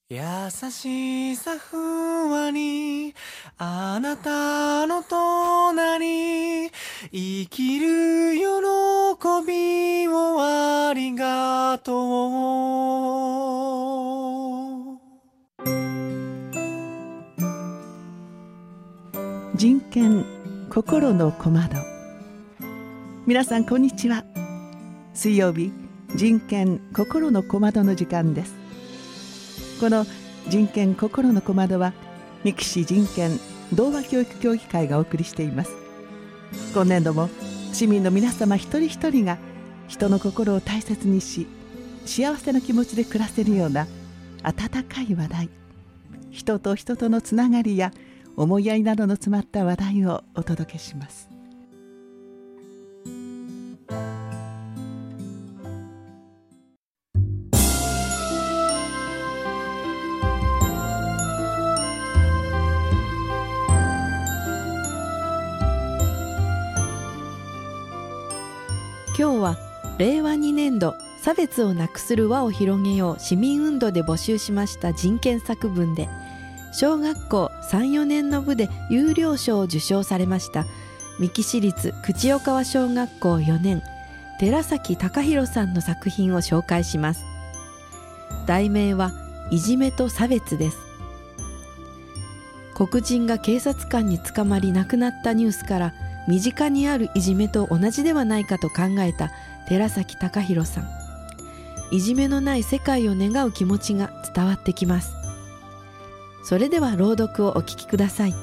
優しさふわりあなたの隣生きる喜びをありがとう。 人権心の小窓。皆さんこんにちは。水曜日人権心の小窓の時間です。この人権心の小窓は三木市人権童話教育協議会がお送りしています。今年度も市民の皆様一人一人が人の心を大切にし、幸せな気持ちで暮らせるような温かい話題、人と人とのつながりや思いやりなどの詰まった話題をお届けします。 今日は令和2年度差別をなくする輪を広げよう市民運動で募集しました人権作文で、小学校 3,4 年の部で優良賞を受賞されました三木市立口代川小学校4年寺崎隆弘さんの作品を紹介します。題名はいじめと差別です。黒人が警察官に捕まり亡くなったニュースから身近にあるいじめと同じではないかと考えた寺崎隆弘さん。いじめのない世界を願う気持ちが伝わってきます。それでは朗読をお聞きください。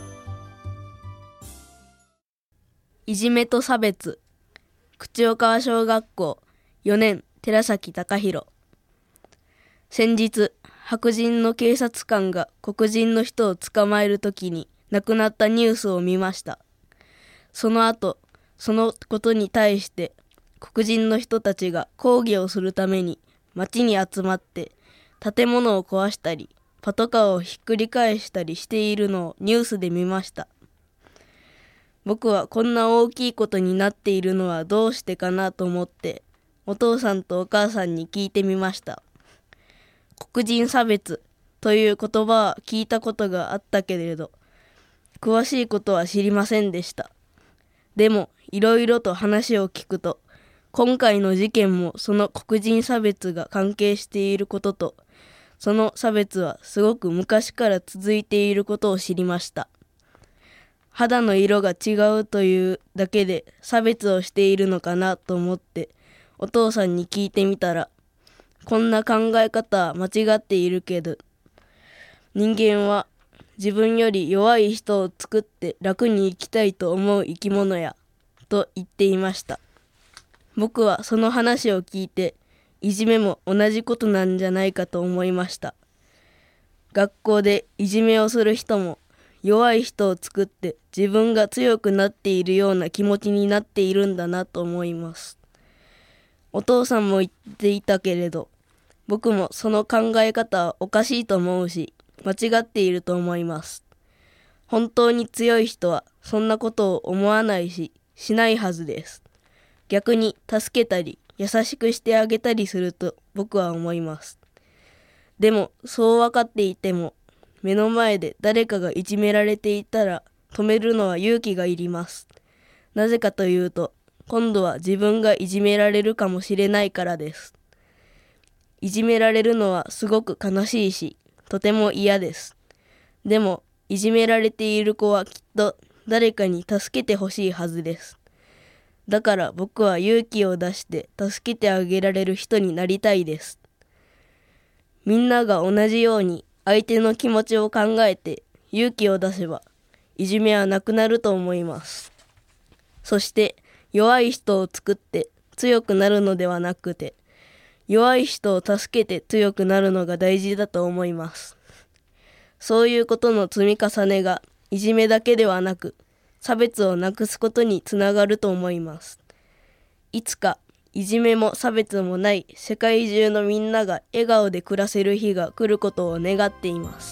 いじめと差別。口代川小学校4年寺崎隆弘。先日、白人の警察官が黒人の人を捕まえるときに亡くなったニュースを見ました。その後、そのことに対して黒人の人たちが抗議をするために街に集まって建物を壊したりパトカーをひっくり返したりしているのをニュースで見ました。僕はこんな大きいことになっているのはどうしてかなと思ってお父さんとお母さんに聞いてみました。黒人差別という言葉は聞いたことがあったけれど詳しいことは知りませんでした。でもいろいろと話を聞くと今回の事件もその黒人差別が関係していることとその差別はすごく昔から続いていることを知りました。肌の色が違うというだけで差別をしているのかなと思ってお父さんに聞いてみたら、こんな考え方は間違っているけど人間は自分より弱い人を作って楽に生きたいと思う生き物やと言っていました。僕はその話を聞いていじめも同じことなんじゃないかと思いました。学校でいじめをする人も弱い人を作って自分が強くなっているような気持ちになっているんだなと思います。お父さんも言っていたけれど僕もその考え方はおかしいと思うし間違っていると思います。本当に強い人はそんなことを思わないし、しないはずです。逆に助けたり優しくしてあげたりすると僕は思います。でもそう分かっていても目の前で誰かがいじめられていたら止めるのは勇気がいります。なぜかというと今度は自分がいじめられるかもしれないからです。いじめられるのはすごく悲しいしとても嫌です。でもいじめられている子はきっと誰かに助けてほしいはずです。だから僕は勇気を出して助けてあげられる人になりたいです。みんなが同じように相手の気持ちを考えて勇気を出せばいじめはなくなると思います。そして弱い人を作って強くなるのではなくて弱い人を助けて強くなるのが大事だと思います。そういうことの積み重ねがいじめだけではなく差別をなくすことにつながると思います。いつかいじめも差別もない世界中のみんなが笑顔で暮らせる日が来ることを願っています。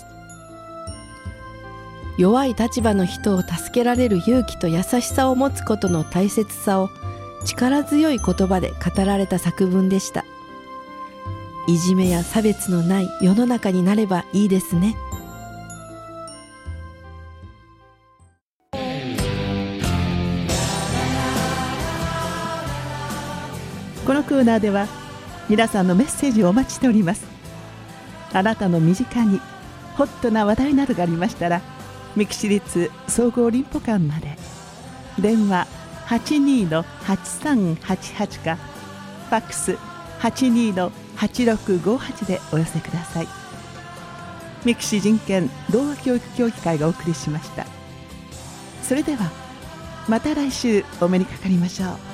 弱い立場の人を助けられる勇気と優しさを持つことの大切さを力強い言葉で語られた作文でした。 いじめや差別のない世の中になればいいですね。 このコーナーでは皆さんのメッセージをお待ちしております。あなたの身近にホットな話題などがありましたら、三木市立総合林保館まで。電話 82-8388 かファックス 82-8658 でお寄せください。三木市人権童話教育協議会がお送りしました。それではまた来週お目にかかりましょう。